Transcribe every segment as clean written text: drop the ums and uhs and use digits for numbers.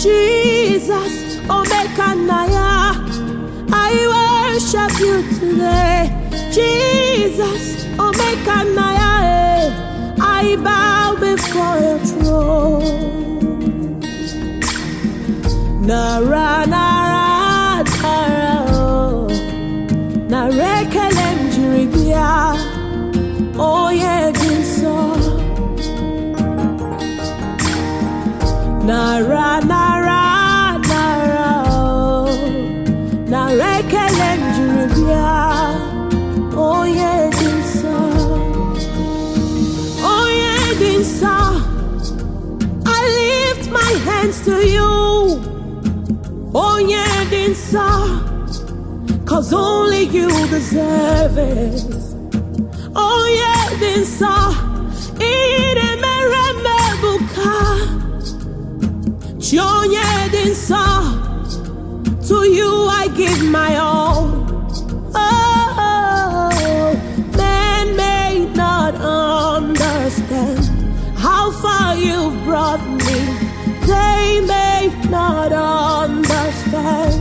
Jesus, Omekanaya, I worship you today. Jesus, Omekanaya, I bow before your throne. Nara, nara, nara, oh. Narekelem jiribia, oh yeah, dinso. Nara, nara, nara, oh. Narekelem jiribia, oh yeah, dinso. Oh yeah, dinso. I lift my hands to you. Oh yeah, dinsa, 'cause only you deserve it. Oh yeah, dinsa, ine meremebuka. Oh yeah, dinsa, to you I give my all. Oh, men may not understand how far you've brought me. They may not understand.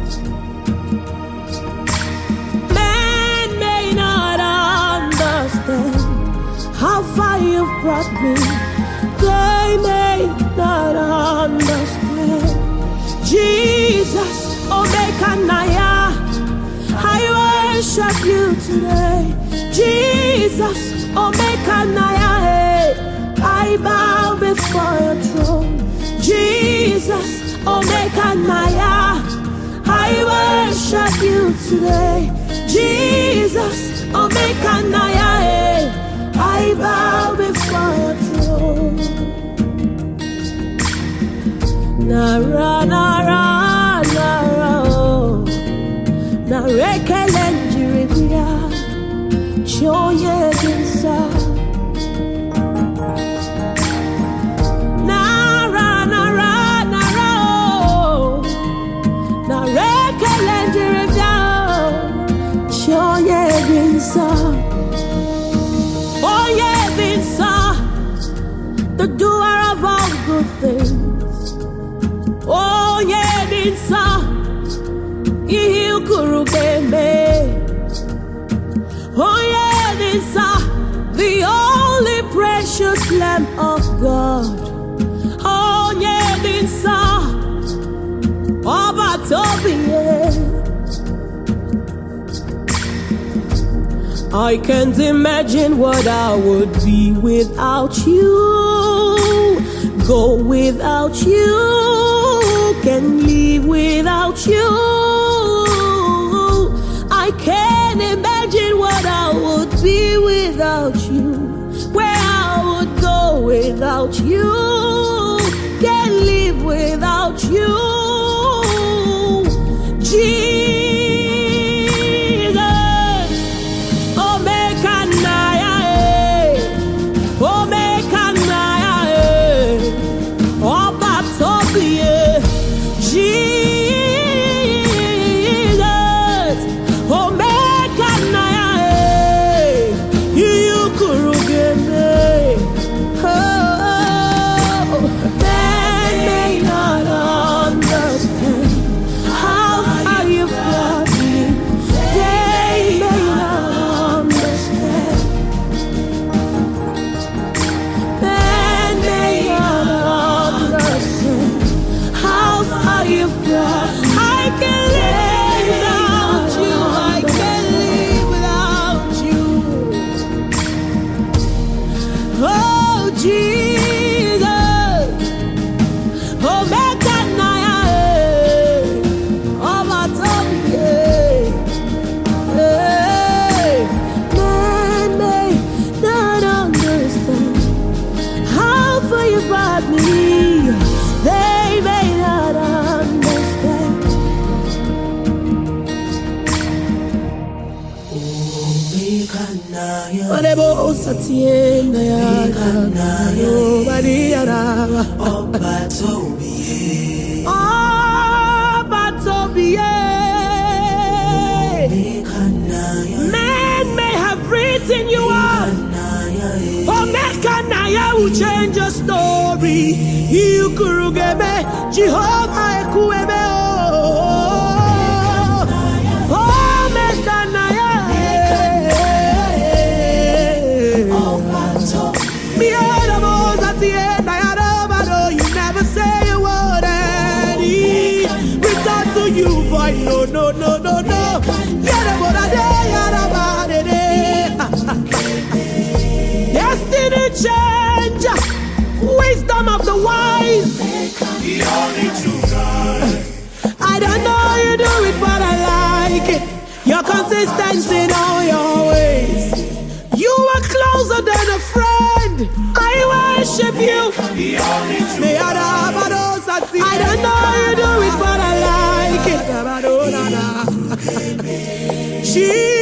Men may not understand how far you've brought me. They may not understand. Jesus, Omekanaya, I worship you today. Jesus, Omekanaya, I bow before your throne. Jesus, Omekanaya, I worship you today. Jesus, Omekanaya, I bow before your throne. Nara, nara, nara, oh. Narekelen jiribia, choye dinsa. Oh yeah, Vinsa, the doer of all good things. Oh yeah, Vinsa, you kurugeme. Oh yeah, Vinsa, the only precious Lamb of God. Oh yeah, Vinsa, Oba Tobiye. I can't imagine what I would be without you. Go without you, can live without you. I can't imagine what I would be without you. Where I would go without you, can live without you. Orebo satien ya yo bariara Obatobie Men may have written you off Omekanaya will change your story. Iukurugeme, Jehovah Ekueme. Omekanaya. Miaramos at the end. You never say a word and he return to you, boy. No, no, no, no, no. Destiny change, wisdom of the wise. The only true God. I don't know how you do it, but I like it. Your consistency in all your ways. You are closer than a friend. I worship you. The only true God. I don't know how you do it, but I like it.